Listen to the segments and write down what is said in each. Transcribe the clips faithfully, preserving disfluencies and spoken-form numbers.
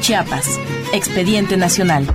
Chiapas, Expediente Nacional.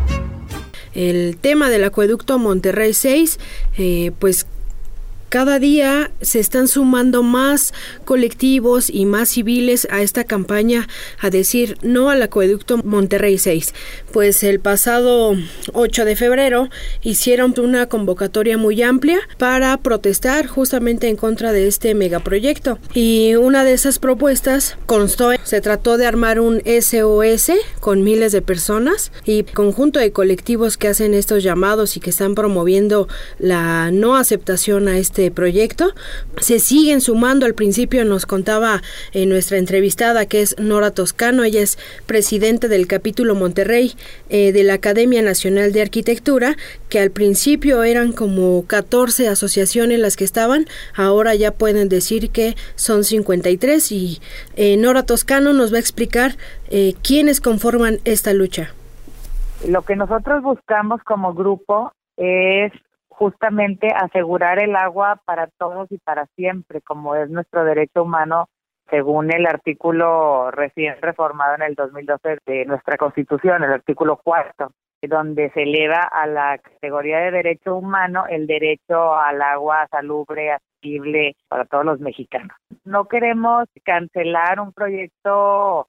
El tema del acueducto Monterrey seis, eh, pues cada día se están sumando más colectivos y más civiles a esta campaña a decir no al acueducto Monterrey seis. Pues el pasado ocho de febrero hicieron una convocatoria muy amplia para protestar justamente en contra de este megaproyecto. Y una de esas propuestas constó, se trató de armar un S O S con miles de personas y conjunto de colectivos que hacen estos llamados y que están promoviendo la no aceptación a este proyecto. Se siguen sumando. Al principio nos contaba en nuestra entrevistada, que es Nora Toscano, ella es presidente del capítulo Monterrey eh, de la Academia Nacional de Arquitectura, que al principio eran como catorce asociaciones las que estaban, ahora ya pueden decir que son cincuenta y tres, y eh, Nora Toscano nos va a explicar eh, quiénes conforman esta lucha. Lo que nosotros buscamos como grupo es justamente asegurar el agua para todos y para siempre, como es nuestro derecho humano según el artículo recién reformado en el dos mil doce de nuestra Constitución, el artículo cuarto, donde se eleva a la categoría de derecho humano el derecho al agua salubre, asequible para todos los mexicanos. No queremos cancelar un proyecto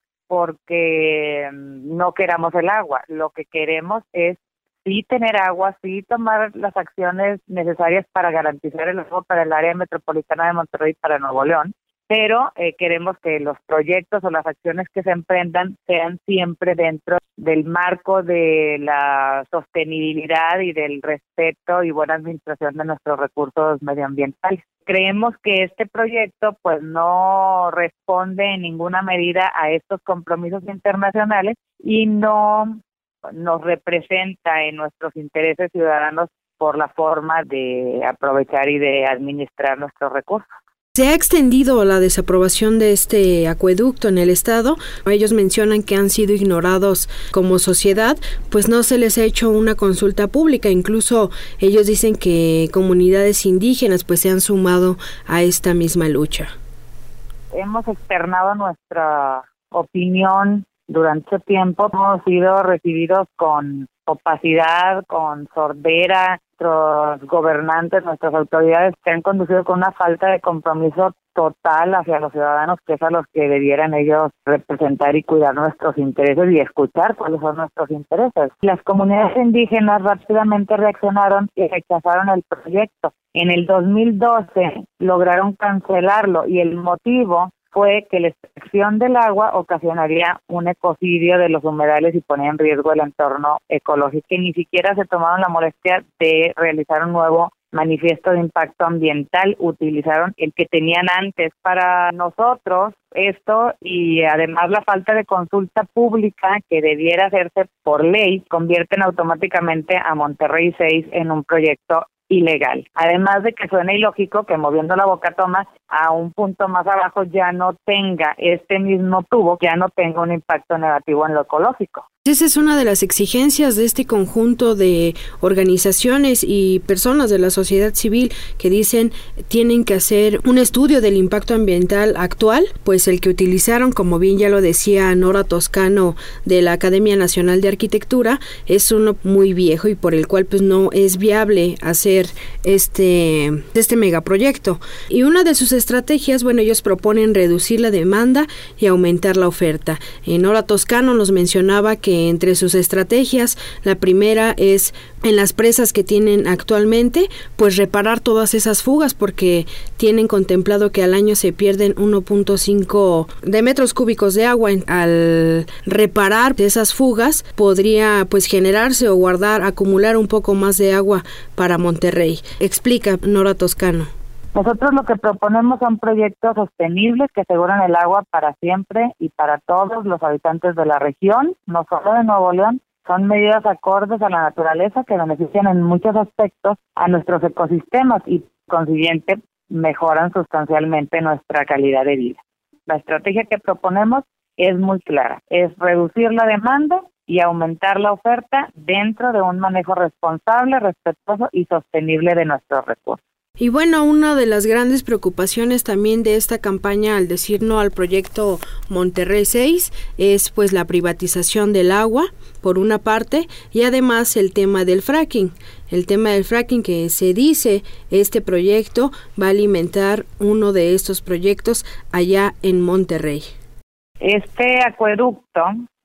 porque no queramos el agua, lo que queremos es sí tener agua, sí tomar las acciones necesarias para garantizar el agua para el área metropolitana de Monterrey y para Nuevo León, pero eh, queremos que los proyectos o las acciones que se emprendan sean siempre dentro del marco de la sostenibilidad y del respeto y buena administración de nuestros recursos medioambientales. Creemos que este proyecto pues no responde en ninguna medida a estos compromisos internacionales y no nos representa en nuestros intereses ciudadanos por la forma de aprovechar y de administrar nuestros recursos. Se ha extendido la desaprobación de este acueducto en el estado. Ellos mencionan que han sido ignorados como sociedad, pues no se les ha hecho una consulta pública. Incluso ellos dicen que comunidades indígenas pues se han sumado a esta misma lucha. Hemos externado nuestra opinión durante tiempo, hemos sido recibidos con opacidad, con sordera. Nuestros gobernantes, nuestras autoridades se han conducido con una falta de compromiso total hacia los ciudadanos, que es a los que debieran ellos representar y cuidar nuestros intereses y escuchar cuáles son nuestros intereses. Las comunidades indígenas rápidamente reaccionaron y rechazaron el proyecto. En el dos mil doce lograron cancelarlo y el motivo fue que la extracción del agua ocasionaría un ecocidio de los humedales y ponía en riesgo el entorno ecológico, y ni siquiera se tomaron la molestia de realizar un nuevo manifiesto de impacto ambiental, utilizaron el que tenían antes. Para nosotros esto, y además la falta de consulta pública que debiera hacerse por ley, convierten automáticamente a Monterrey seis en un proyecto ilegal. Además de que suena ilógico que moviendo la boca toma a un punto más abajo ya no tenga este mismo tubo, ya no tenga un impacto negativo en lo ecológico. Esa es una de las exigencias de este conjunto de organizaciones y personas de la sociedad civil que dicen tienen que hacer un estudio del impacto ambiental actual, pues el que utilizaron, como bien ya lo decía Nora Toscano de la Academia Nacional de Arquitectura, es uno muy viejo y por el cual pues no es viable hacer este, este megaproyecto. Y una de sus estrategias, bueno, ellos proponen reducir la demanda y aumentar la oferta. Eh, Nora Toscano nos mencionaba que entre sus estrategias, la primera es en las presas que tienen actualmente, pues reparar todas esas fugas, porque tienen contemplado que al año se pierden uno punto cinco de metros cúbicos de agua. Al reparar esas fugas podría pues generarse o guardar, acumular un poco más de agua para Monterrey. Explica Nora Toscano. Nosotros lo que proponemos son proyectos sostenibles que aseguran el agua para siempre y para todos los habitantes de la región, no solo de Nuevo León. Son medidas acordes a la naturaleza que benefician en muchos aspectos a nuestros ecosistemas y, consiguiente, mejoran sustancialmente nuestra calidad de vida. La estrategia que proponemos es muy clara, es reducir la demanda y aumentar la oferta dentro de un manejo responsable, respetuoso y sostenible de nuestros recursos. Y bueno, una de las grandes preocupaciones también de esta campaña al decir no al proyecto Monterrey seis es pues la privatización del agua, por una parte, y además el tema del fracking. El tema del fracking que se dice este proyecto va a alimentar uno de estos proyectos allá en Monterrey. Este acueducto,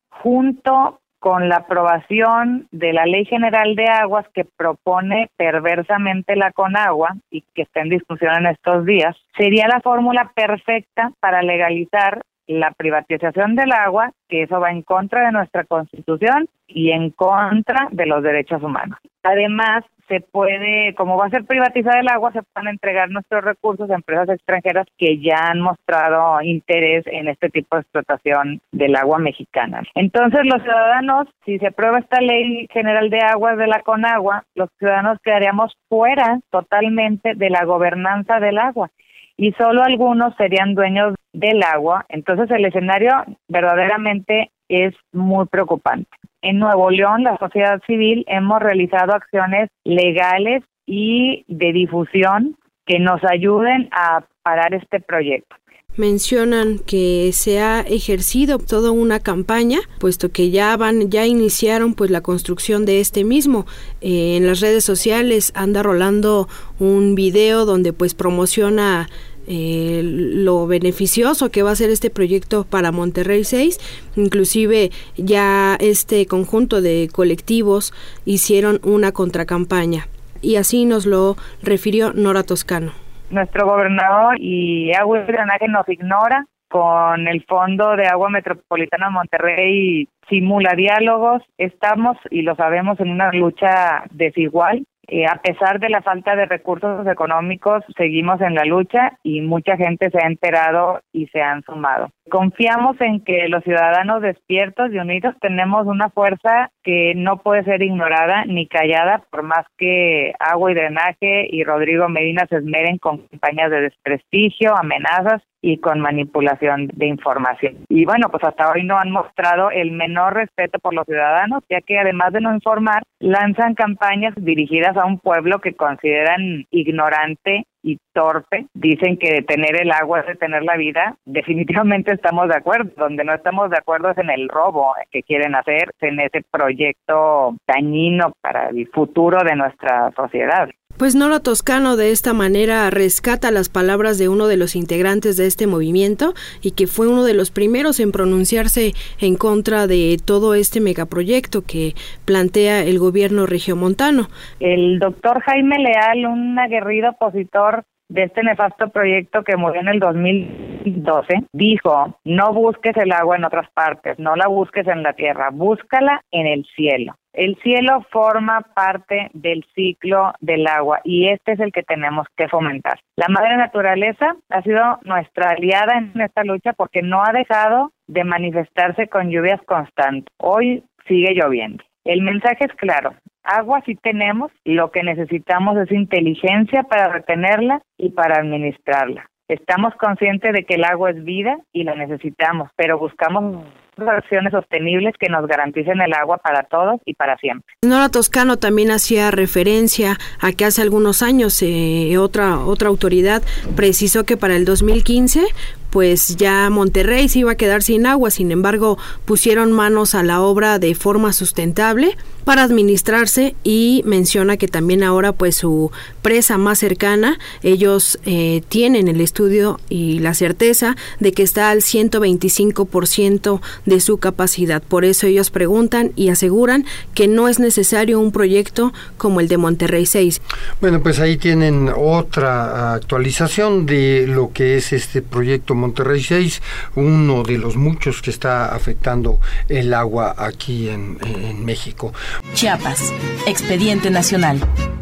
junto con la aprobación de la Ley General de Aguas que propone perversamente la Conagua y que está en discusión en estos días, sería la fórmula perfecta para legalizar la privatización del agua, que eso va en contra de nuestra Constitución y en contra de los derechos humanos. Además, se puede, como va a ser privatizada el agua, se pueden entregar nuestros recursos a empresas extranjeras que ya han mostrado interés en este tipo de explotación del agua mexicana. Entonces, los ciudadanos, si se aprueba esta Ley General de Aguas de la Conagua, los ciudadanos quedaríamos fuera totalmente de la gobernanza del agua y solo algunos serían dueños del agua. Entonces, el escenario verdaderamente es muy preocupante. En Nuevo León, la sociedad civil, hemos realizado acciones legales y de difusión que nos ayuden a parar este proyecto. Mencionan que se ha ejercido toda una campaña, puesto que ya van, ya iniciaron pues la construcción de este mismo. Eh, en las redes sociales anda rolando un video donde pues promociona Eh, lo beneficioso que va a ser este proyecto para Monterrey seis. Inclusive ya este conjunto de colectivos hicieron una contracampaña y así nos lo refirió Nora Toscano. Nuestro gobernador y Agua y Drenaje nos ignora. Con el Fondo de Agua Metropolitana de Monterrey simula diálogos. Estamos, y lo sabemos, en una lucha desigual. Eh, a pesar de la falta de recursos económicos, seguimos en la lucha y mucha gente se ha enterado y se han sumado. Confiamos en que los ciudadanos despiertos y unidos tenemos una fuerza que no puede ser ignorada ni callada, por más que Agua y Drenaje y Rodrigo Medina se esmeren con campañas de desprestigio, amenazas y con manipulación de información. Y bueno, pues hasta hoy no han mostrado el menor respeto por los ciudadanos, ya que además de no informar, lanzan campañas dirigidas a un pueblo que consideran ignorante y torpe. Dicen que detener el agua es detener la vida. Definitivamente estamos de acuerdo. Donde no estamos de acuerdo es en el robo que quieren hacer, en ese proyecto dañino para el futuro de nuestra sociedad. Pues Nora Toscano de esta manera rescata las palabras de uno de los integrantes de este movimiento y que fue uno de los primeros en pronunciarse en contra de todo este megaproyecto que plantea el gobierno regiomontano. El doctor Jaime Leal, un aguerrido opositor de este nefasto proyecto que murió en el dos mil doce, dijo: no busques el agua en otras partes, no la busques en la tierra, búscala en el cielo. El cielo forma parte del ciclo del agua y este es el que tenemos que fomentar. La madre naturaleza ha sido nuestra aliada en esta lucha porque no ha dejado de manifestarse con lluvias constantes. Hoy sigue lloviendo. El mensaje es claro. Agua sí tenemos, lo que necesitamos es inteligencia para retenerla y para administrarla. Estamos conscientes de que el agua es vida y la necesitamos, pero buscamos acciones sostenibles que nos garanticen el agua para todos y para siempre. Nora Toscano también hacía referencia a que hace algunos años eh, otra otra autoridad precisó que para el dos mil quince pues ya Monterrey se iba a quedar sin agua. Sin embargo, pusieron manos a la obra de forma sustentable para administrarse y menciona que también ahora pues su presa más cercana, ellos eh, tienen el estudio y la certeza de que está al ciento veinticinco por ciento de su capacidad. Por eso ellos preguntan y aseguran que no es necesario un proyecto como el de Monterrey seis. Bueno, pues ahí tienen otra actualización de lo que es este proyecto Monterrey seis, uno de los muchos que está afectando el agua aquí en, en México. Chiapas, Expediente Nacional.